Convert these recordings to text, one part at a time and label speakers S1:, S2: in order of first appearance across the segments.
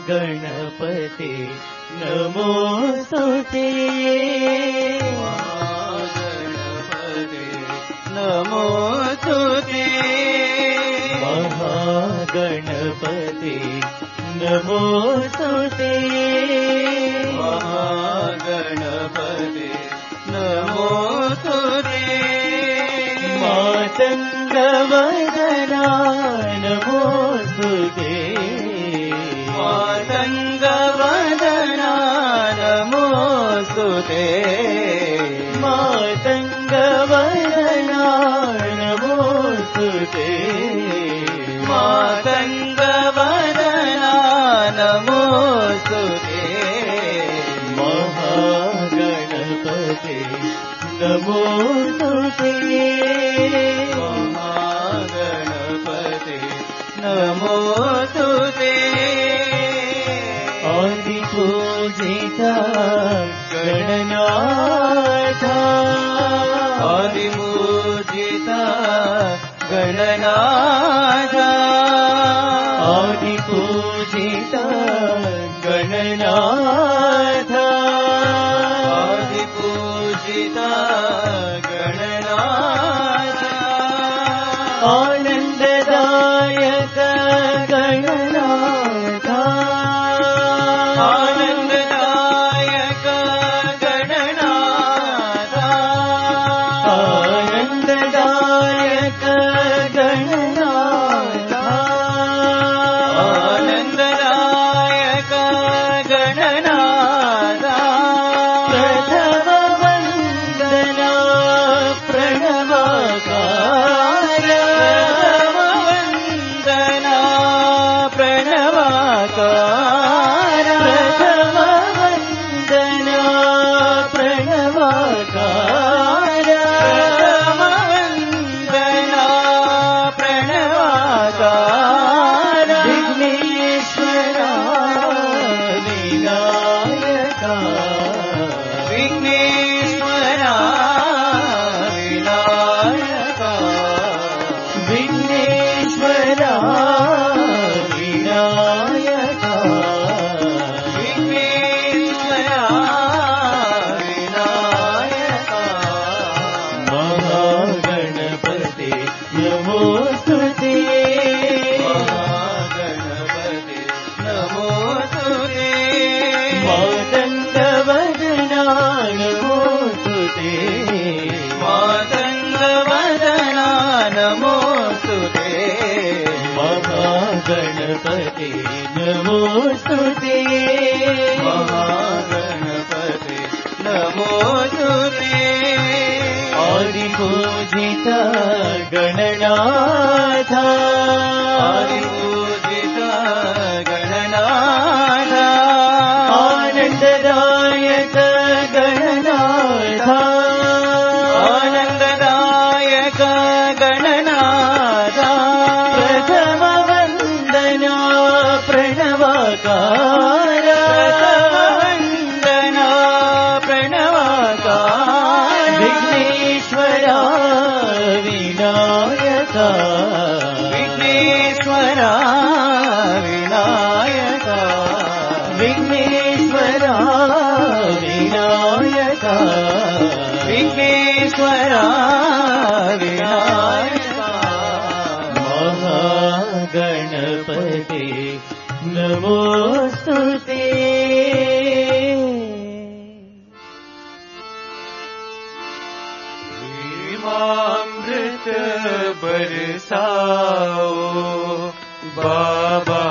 S1: गणपते नमोस्तुते
S2: महागणपते नमोस्तुते
S1: महागणपते नमोस्तुते
S2: महागणपते नमोस्तुते
S1: मातङ्गवदना नमोस्तुते
S2: मातङ्गवदना नमोस्तुते
S1: मातङ्गवदना नमोस्तुते
S2: मातङ्गवदना नमोस्तुते
S1: महागणपते नमोस्तुते
S2: महागणपते नमोस्तुते
S1: आदिपूजिता गणनाथ
S2: आदिपूजिता गणनाथ
S1: आदिपूजिता गणनाथ
S2: आदिपूजिता गणनाथ
S1: आनन्ददायक गणनाथ
S2: आनन्ददायक गणनाथ
S1: आनन्ददायक गणनाथ
S2: आनन्ददायक गणनाथ
S1: प्रथम वन्दना प्रणवकार
S2: वन्दना प्रणवाकार
S1: प्रथम वन्दना प्रणवकार
S2: वन्दना प्रणवाकार
S1: विघ्नेश्वरा विनायका
S2: विघ्नेश्वरा विनायका
S1: विघ्नेश्वरा विनायका
S2: विघ्नेश्वरा विनायका
S1: महागणपते नमोस्तुते
S2: महागणपते नमोस्तुते
S1: मातङ्गवदना नमोस्तुते
S2: मातङ्गवदना नमोस्तुते
S1: महागणपते नमोस्तुते
S2: महागणपते नमोस्तुते
S1: आदिपूजिता गणनाथ
S2: आदिपूजिता गणनाथ
S1: आनन्ददायक गणनाथ
S2: आनन्ददायक गणनाथ
S1: प्रथम वन्दना प्रणवकार
S2: वन्दना प्रणवाकार
S1: विघ्नेश्वरा विनायका
S2: विघ्नेश्वरा विनायका
S1: विघ्नेश्वरा विनायका
S2: विघ्नेश्वरा विनायका
S1: महागणपते नमोस्तुते
S2: प्रेमामृत बरसाओ बाबा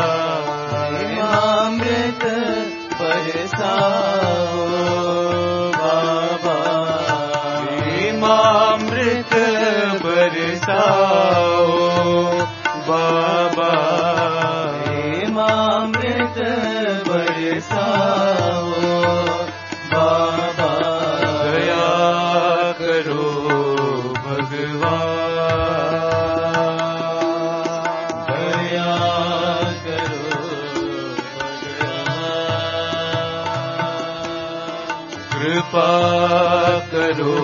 S2: प्रेमामृत बरसाओ बाबा प्रेमामृत बरसाओ बाबा प्रेमामृत बरसाओ बाबा दया करो भगवान दया करो भगवान कृपा करो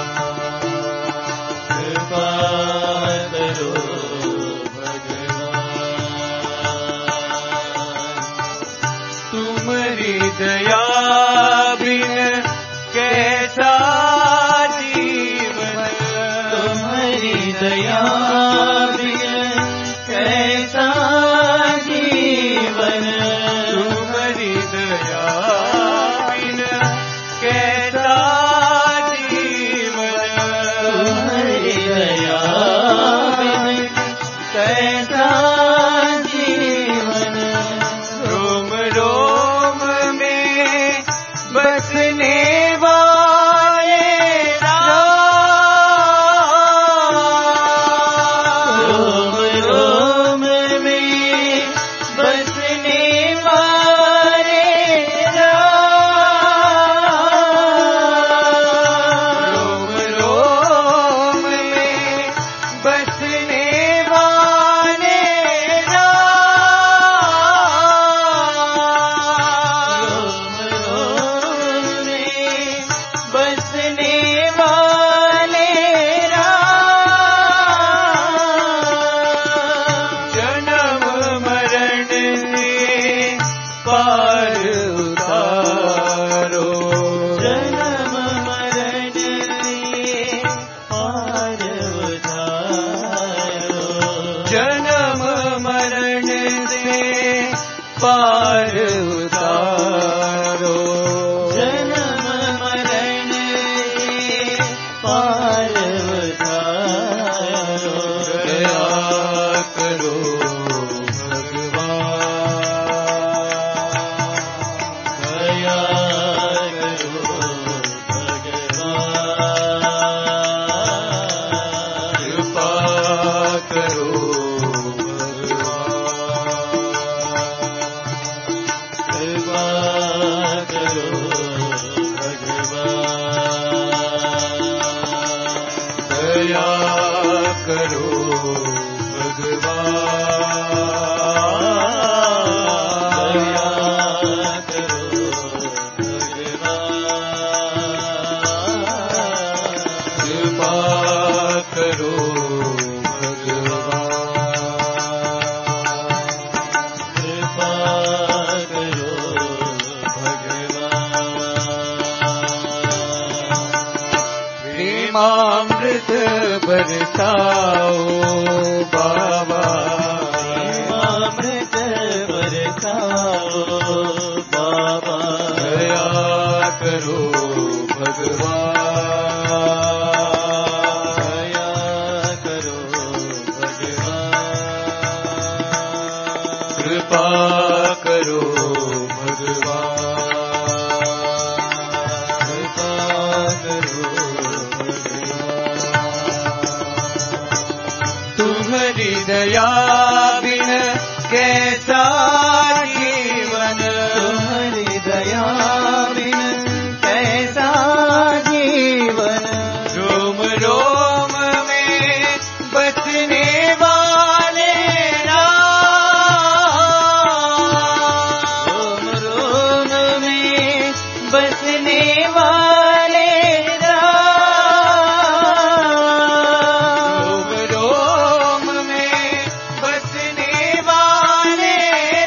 S2: भगवान कृपा करो भगवान दया बिन कैसा जीवन,
S1: तुम्हारी दया बिन कैसा जीवन,
S2: तुम्हारी दया बिन कैसा जीवन,
S1: तुम्हारी दया बिन कैसा जीवन,
S2: रोम रोम में बसने वाले
S1: रोम रोम में बसने वाले
S2: रोम रोम में बसने वाले
S1: रोम रोम में बसने वाले
S2: जन्म मरण से पार उतारो,
S1: जन्म मरण से पार उतारो,
S2: जन्म मरण से पार उतारो,
S1: जन्म मरण से पार उतारो,
S2: दया करो भगवान,
S1: दया करो भगवान,
S2: कृपा करो भगवान,
S1: कृपा करो भगवान,
S2: दया करो भगवान,
S1: दया करो भगवान,
S2: कृपा करो भगवान,
S1: कृपा करो भगवान,
S2: प्रेमामृत बरसाओ बाबा,
S1: अमृत बरसाओ बाबा,
S2: दया करो भगवान,
S1: दया करो भगवान,
S2: कृपा करो भगवान,
S1: कृपा करो भगवान,
S2: तुम्हारी दया बिन कैसा जीवन,
S1: तुम्हारी दया बिन कैसा जीवन,
S2: रोम रोम में बसने वाले
S1: रोम रोम में बसने वाले
S2: रोम रोम में बसने वाले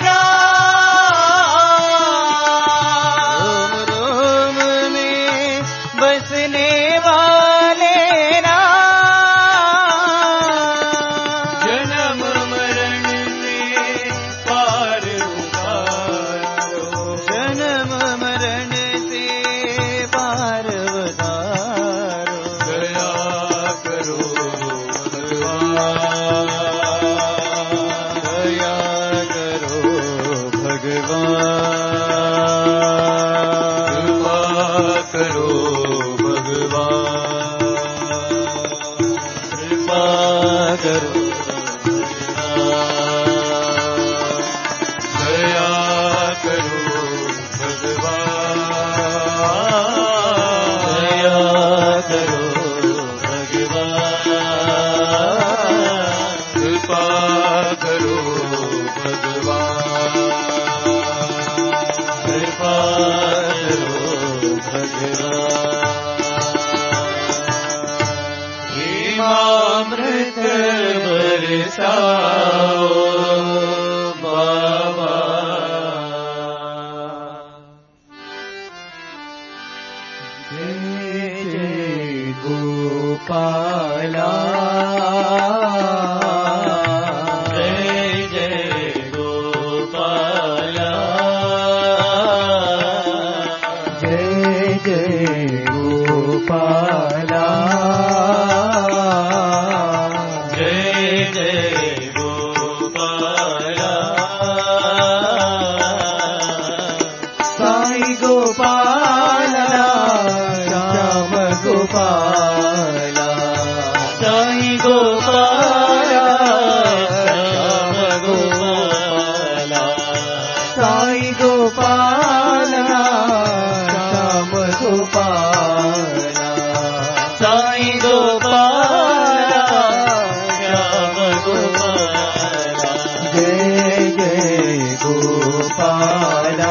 S1: रोम रोम में बसने वाले
S2: जन्म मरण से पार उतारो,
S1: जन्म मरण से पार उतारो,
S2: दया करो भगवान,
S1: दया करो भगवान,
S2: कृपा करो भगवान,
S1: कृपा करो
S2: दया करो भगवान,
S1: दया करो भगवान,
S2: कृपा करो भगवान,
S1: कृपा करो भगवान,
S2: प्रेमामृत बरसाओ बाबा,
S1: गोपाला जय जय गोपाला जय जय गोपाला जय जय गोपाला साई गोपाला श्याम गोपाला साई गोपाला श्याम गोपाला साई गोपाला श्याम गोपाला साई गोपाला श्याम गोपाला जय जय गोपाला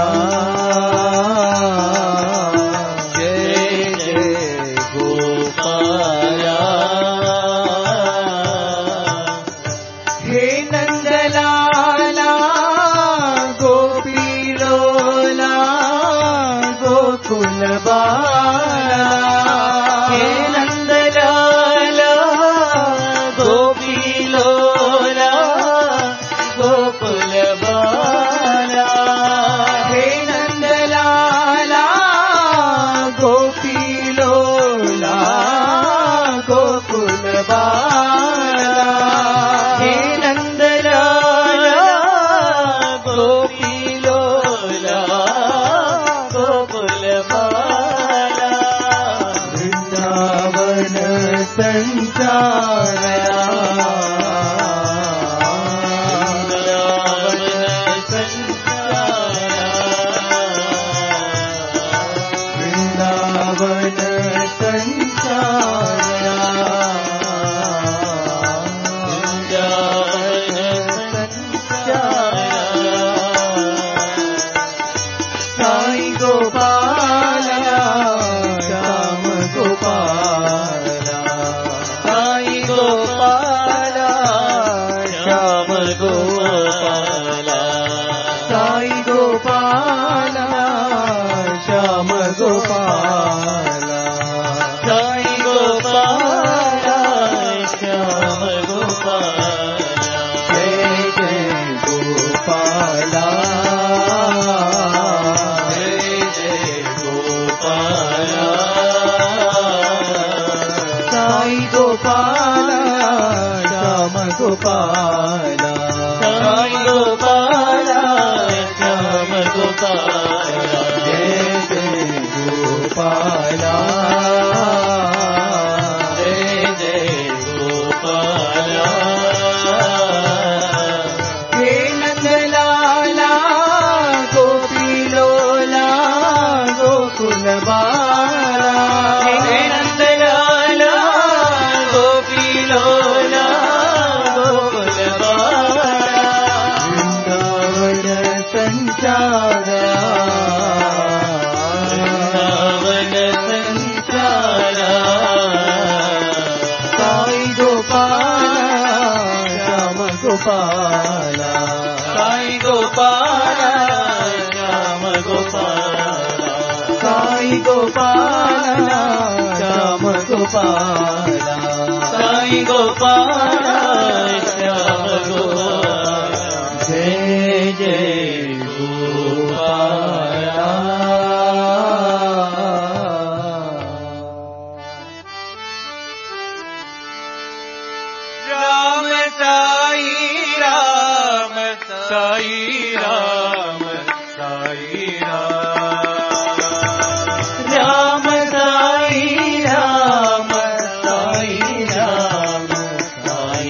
S2: साई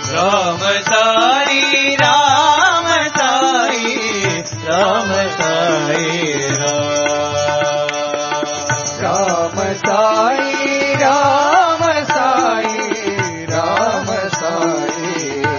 S2: राम साई राम साई राम साई
S1: राम साई राम साई राम साई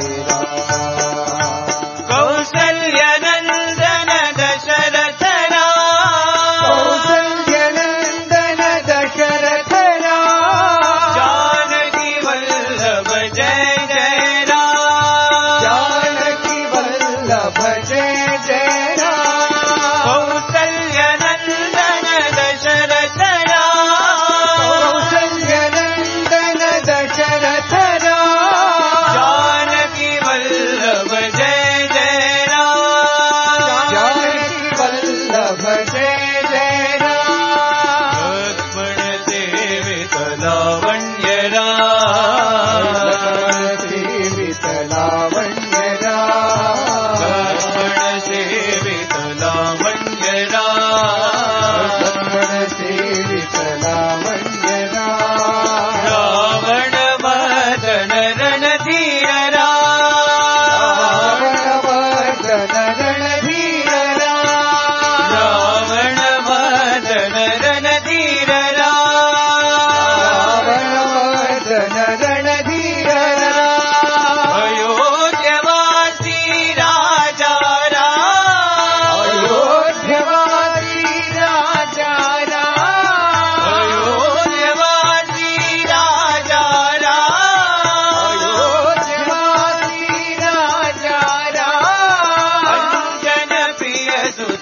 S2: कौसल्य नंदन दशरथ राम
S1: कौसल्य नंदन दशरथ राम
S2: जानकी वल्लभ जय जय राम
S1: जानकी वल्लभ जय जय राम
S2: कौसल्य नंदन दशरथ राम
S1: कौसल्य नंदन दशरथ राम
S2: जानकी वल्लभ जय जय राम
S1: जानकी वल्लभ जय जय राम
S2: लक्ष्मण सेवित लावण्य राम
S1: सेवित लावण्य राम
S2: लक्ष्मण सेवित लावण्य राम
S1: लक्ष्मण सेवित लावण्य राम
S2: रावण मदन रणधीर राम
S1: रावणवर्धन रणधीर राम
S2: रावण मदन रणधीर राम
S1: रावणवर्धन रणधीर राम
S2: अयोध्यवासी राजा राम
S1: अयोध्यवासी राजा राम
S2: अयोध्यवासी राजा राम
S1: अयोध्यवासी राजा राम
S2: अंजन प्रिय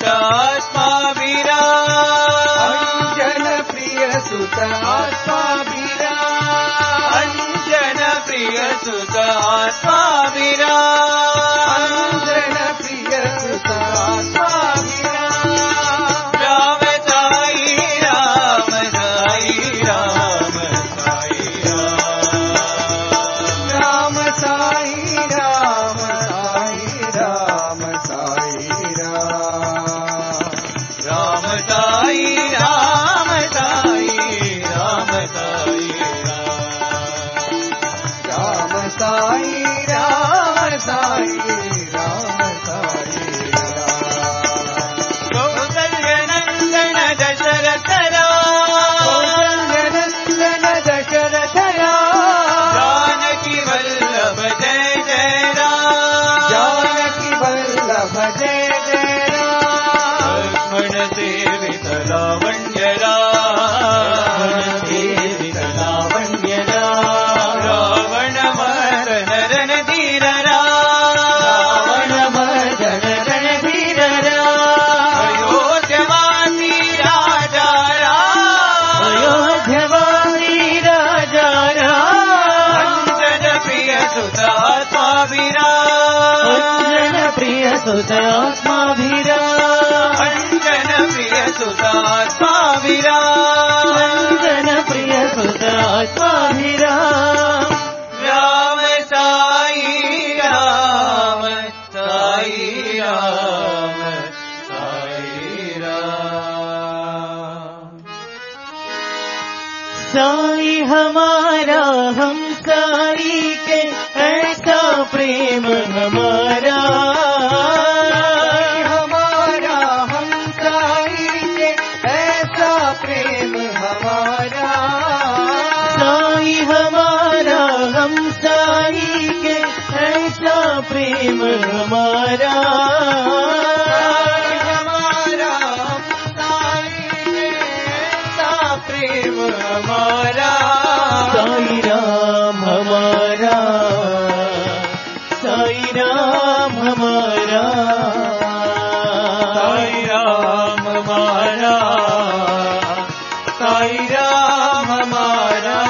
S2: सुतात्माभिराम
S1: अंजन प्रिय सुत आत्माभिराम
S2: अंजन प्रिय सुतात्माभिराम
S1: अंजन प्रिय सुत आत्माभिराम
S2: राम साई राम साई राम साई
S1: राम
S2: राम
S1: साई राम साई राम साई राम
S2: राम साई राम साई राम साई
S1: राम साई राम साई राम साई
S2: कौसल्य नंदन दशरथ राम
S1: कौसल्य नंदन दशरथ राम
S2: जानकी वल्लभ जय जय राम
S1: जानकी वल्लभ जय जय राम
S2: लक्ष्मण सेवित लावण्य राम
S1: सेवित लावण्य राम
S2: रावण मदन रणधीर राम
S1: रावणवर्धन रणधीर राम
S2: अयोध्यवासी राजा राम
S1: अयोध्यवासी राजा राम
S2: अंजन प्रिय सुतात्माभिराम
S1: अंजन प्रिय सुत आत्माभिराम
S2: अंजन प्रिय सुतात्माभिराम
S1: अंजन प्रिय सुत आत्माभिराम
S2: राम साई राम साई राम साई राम
S1: साई हमारा हम साई के ऐसा प्रेम हमारा हमारा हम साई के ऐसा प्रेम हमारा साई हमारा हम साई के ऐसा प्रेम हमारा हमारा हम साई के ऐसा प्रेम हमारा साई राम हमारा साई राम हमारा
S2: साई राम हमारा साई राम हमारा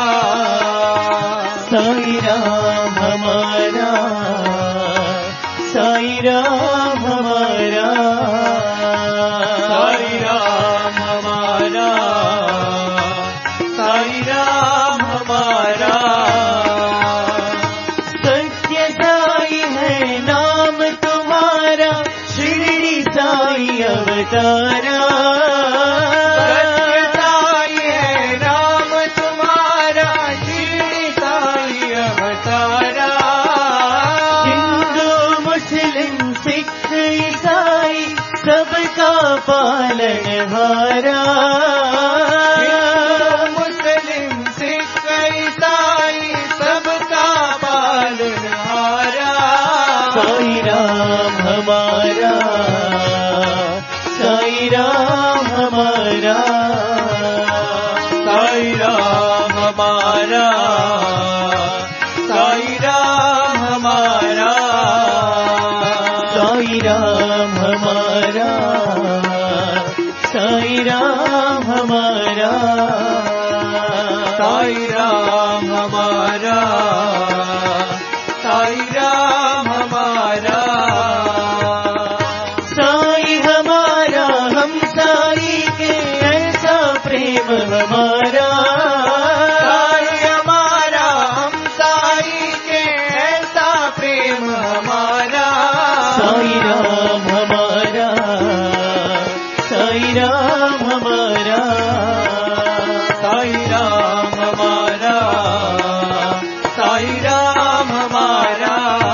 S1: साई राम हमारा साई राम हमारा
S2: साई राम हमारा साई राम हमारा
S1: सत्य साई है नाम तुम्हारा शिरडी साई अवतारा
S2: सत्य साई है नाम
S1: तुम्हारा शिरडी साई अवतारा पालनहारा
S2: मुस्लिम सिख ईसाई सबका पालनहारा
S1: साई राम हमारा साई राम हमारा
S2: साई राम हमारा साई राम हमारा
S1: साई राम हमारा साई राम हमारा
S2: साई राम हमारा साई राम हमारा
S1: साई हमारा हम साई के ऐसा प्रेम हमारा
S2: साई हमारा हम साई के ऐसा प्रेम हमारा
S1: साई राम हमारा साई राम हमारा
S2: साई राम हमारा साई राम हमारा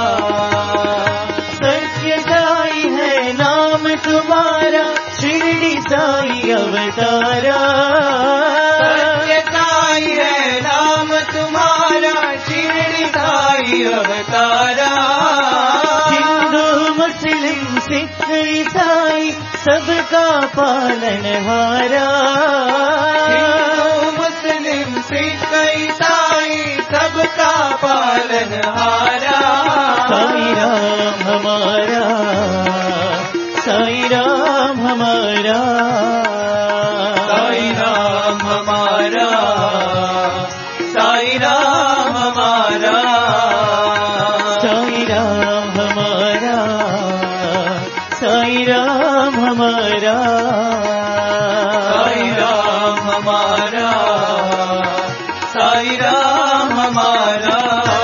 S1: सत्य साई है नाम तुम्हारा शिरडी साई अवतारा
S2: सत्य साई है नाम तुम्हारा शिरडी साई अवतारा
S1: हिंदू मुस्लिम सिख ईसाई सबका पालनहारा
S2: हिंदू मुस्लिम सिख ईसाई सबका पालनहारा
S1: साई राम हमारा साई राम हमारा
S2: साई राम हमारा साई राम हमारा
S1: साई राम हमारा साई राम हमारा
S2: साई राम हमारा साई राम हमारा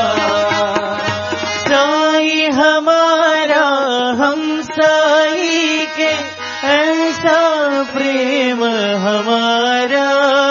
S1: साई हमारा हम साई के ऐसा प्रेम हमारा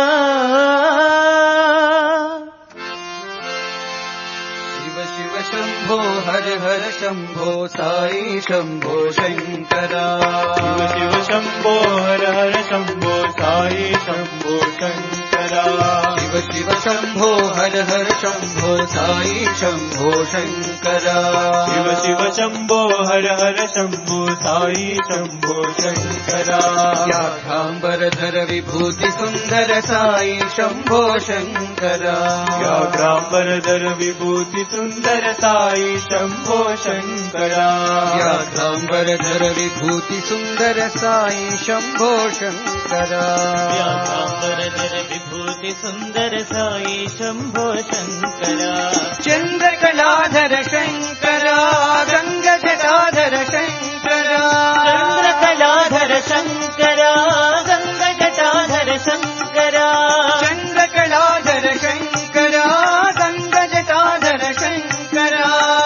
S2: शिव शिव शंभो हर हर शंभो साई शंभो शंकरा
S1: शिव शिव शंभो हर हर शंभो साई शंभो शंकरा
S2: शिव शिव शंभो हर हर शंभो साई शंभो शंकरा
S1: शिव शिव शंभो हर हर शंभो साई शंभो शंकरा
S2: व्याघ्रांबरधर विभूति सुंदर साई शंभो शंकरा
S1: व्याघ्रांबरधर विभूति सुंदर साई शंभो शंकरा
S2: व्याघ्रांबरधर विभूति सुंदर साई शंभो शंकरा
S1: व्याघ्रांबरधर विभूति सुंदर साई शंभो शंकरा
S2: चंद्रकलाधर शंकरा गंग जटाधर शंकरा
S1: चंद्रकलाधर शंकरा गंग जटाधर शंकरा
S2: चंद्रकलाधर शंकरा गंग जटाधर शंकरा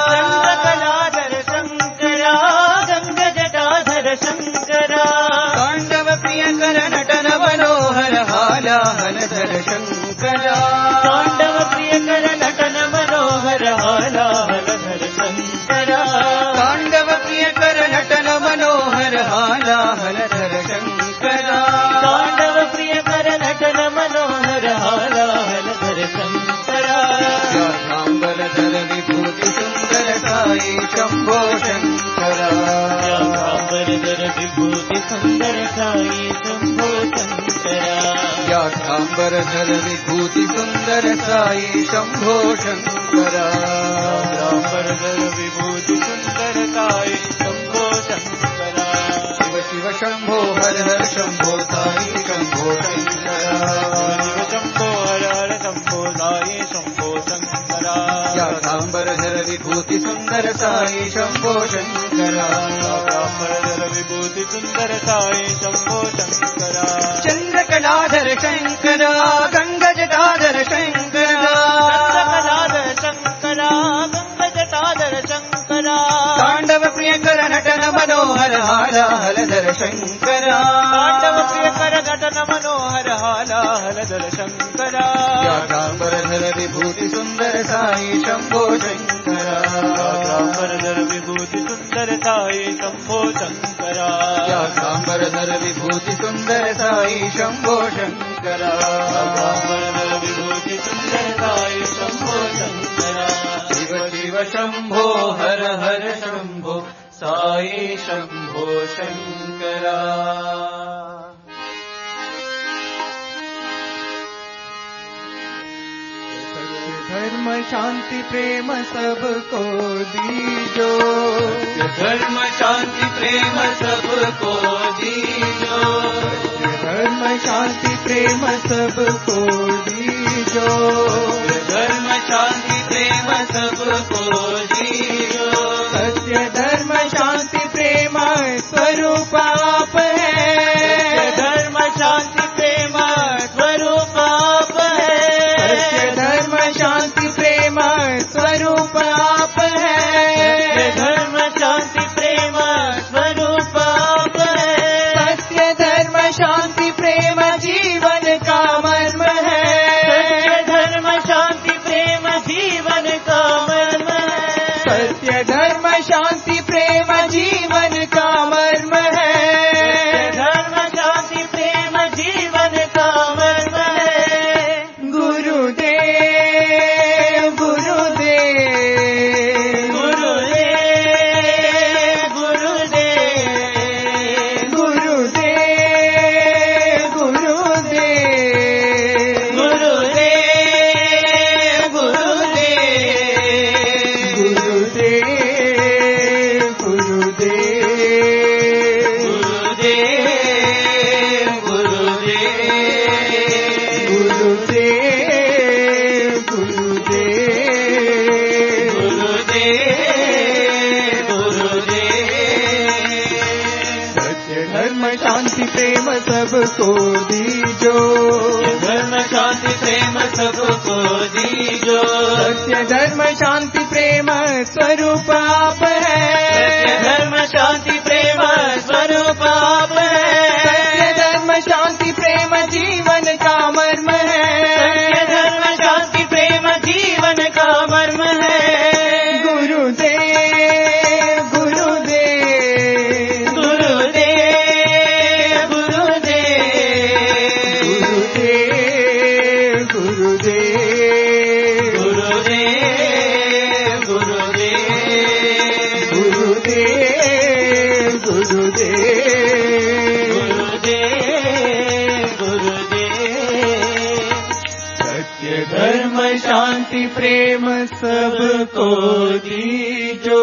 S1: चंद्रकलाधर शंकरा गंग जटाधर शंकरा
S2: तांडव प्रिय कर नटन मनोहर हालाहलधर शंकरा
S1: तांडव प्रिय कर नटन मनोहर हालाहलधर शंकरा
S2: तांडव प्रिय कर नटन मनोहर हालाहलधर शंकरा
S1: तांडव प्रिय कर नटन मनोहर हालाहलधर शंकरा
S2: व्याघ्रांबरधर विभूति सुंदर साई शंभो शंकरा
S1: व्याघ्रांबरधर विभूति सुंदर साई शंभो शंकरा
S2: व्याघ्रांबरधर विभूति सुंदर साई शंभो शंकरा
S1: व्याघ्रांबरधर विभूति सुंदर साई शंभो शंकरा
S2: शिव शिव शंभो हर हर शंभो साई शंभो शंकरा
S1: शिव शंभो हर हर शंभो साई शंभो शंकरा
S2: व्याघ्रांबरधर विभूति सुंदर साई शंभो शंकरा
S1: व्याघ्रांबरधर विभूति सुंदर साई शंभो शंकरा
S2: चंद्रकलाधर शंकरा गंग जटाधर शंकरा
S1: चंद्रकलाधर शंकरा गंग जटाधर शंकरा
S2: तांडव प्रिय कर नटन मनोहर हालाहलधर शंकरा
S1: तांडव प्रिय कर नटन मनोहर हालाहलधर शंकरा
S2: व्याघ्रांबरधर विभूति सुंदर साई शंभो शंकरा
S1: व्याघ्रांबरधर विभूति सुंदर साई शंभो शंकरा
S2: व्याघ्रांबर हर हर विभूति सुंदर साई शंभो शंकरा
S1: विभूति सुंदर साई शंभो शंकरा
S2: शिव शिव शंभो हर हर शंभो साई शंभो शंकरा धर्म शांति प्रेम सबको दीजो
S1: धर्म शांति प्रेम सबको दीजो
S2: धर्म शांति प्रेम सबको दीजो
S1: धर्म शांति प्रेम सबको दीजो
S2: सत्य धर्म शांति प्रेम स्वरूप आप है
S1: धर्म शांति प्रेम स्वरूप आप है
S2: सत्य धर्म शांति प्रेम स्वरूप आप है
S1: धर्म शांति प्रेम स्वरूप आप है
S2: सत्य धर्म शांति प्रेम जीवन का मर्म है
S1: धर्म शांति प्रेम जीवन का मर्म है
S2: सत्य धर्म शांति प्रेम जीवन का मर्म है
S1: धर्म शांति प्रेम जीवन का मर्म है
S2: गुरुदेव गुरुदेव
S1: गुरुदेव गुरुदेव
S2: गुरुदेव गुरुदेव
S1: गुरुदेव गुरुदेव
S2: गुरुदेव गुरुदेव
S1: गुरुदेव
S2: गुरुदेव गुरुदेव
S1: गुरुदेव गुरुदेव
S2: सत्य धर्म शांति प्रेम सबको दीजो
S1: धर्म शांति प्रेम सबको दीजो
S2: सत्य धर्म शांति प्रेम स्वरूप आप है
S1: धर्म शांति प्रेम स्वरूप आप है
S2: सत्य धर्म शांति प्रेम जीवन का मर्म है
S1: धर्म शांति प्रेम जीवन का मर्म है
S2: गुरुदेव गुरुदेव
S1: गुरुदेव गुरुदेव
S2: गुरुदेव गुरुदेव
S1: गुरुदेव गुरुदेव
S2: गुरुदेव गुरुदेव
S1: गुरुदेव गुरुदेव
S2: सत्य धर्म शांति प्रेम सबको दीजो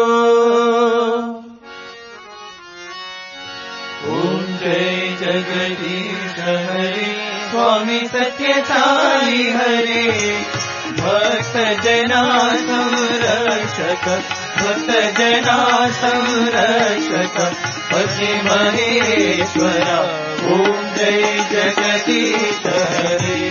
S1: ओम जय जगदीश हरे स्वामी सत्य साई हरे भक्त जना संरक्षक भक्त जना संरक्षक पति महेश्वरा ओम जय जगदीश हरे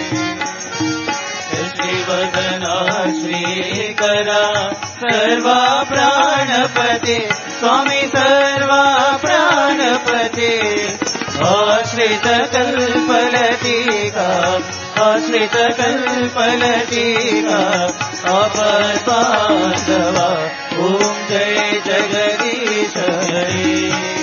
S1: श्रीवदना श्रीकरा सर्वा प्राणपते स्वामी सर्वा प्राणपते आश्रित कल्पलतिका आश्रित कल्पलतिका आपद्बान्धवा ओम जय जगदीश हरे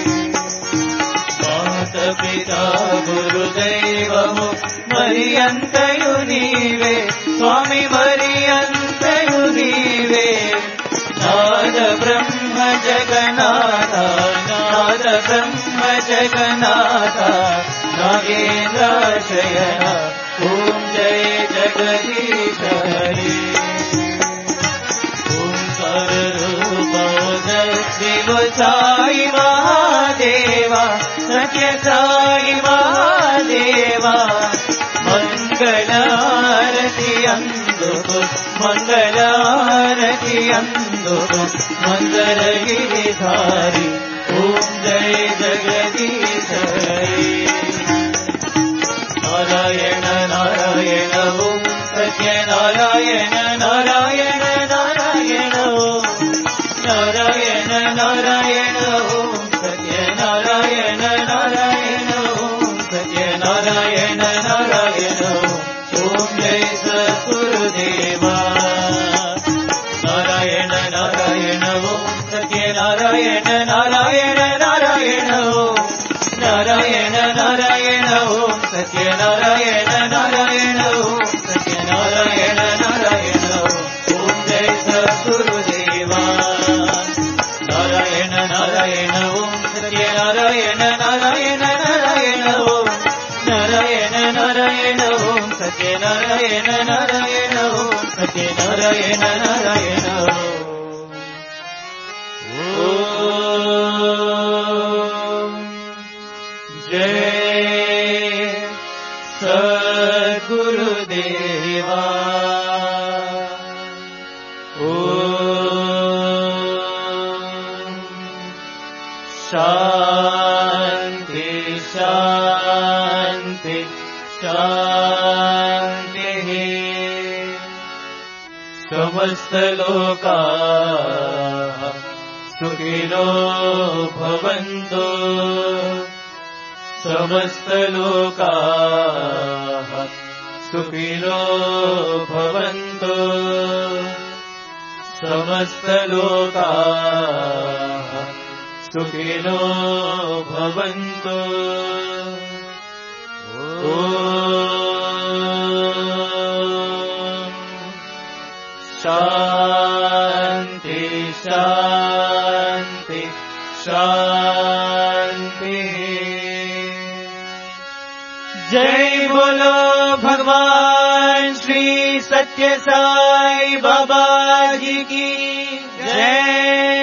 S1: मात पिता गुरुदैवमु मरियन्तयु नीवे स्वामी मरियन्तयु नीवे नाद ब्रह्म जगन्नाथ नाद ब्रह्म जगन्नाथ नागेन्द्र शयन ओम जय जगदीश हरे ओंकार रूप शिव साई महादेवा सत्य साई महादेवा मंगलारति अंदुको मंगलारति अंदुको मंगलगिरिधारी ओम जय जगदीश हरे नारायण नारायण ओम सत्य नारायण नारायण नारायण ओम नारायण नारायण ओम सत्य नारायण नारायण ओम सत्य नारायण नारायण ओम जय सद्गुरुदेवा नारायण नारायण ओम सत्य नारायण नारायण नारायण ओम नारायण नारायण ओम जय सद्गुरुदेवा शांति शांति शांतिः समस्त लोकाः सुखिनो भवन्तु समस्त लोकाः सुखिनो भवन्तु समस्त लोकाः सुखिनो भवन्तु शांति शांति शांति जय बोलो भगवान श्री सत्य साई बाबा जी की जय।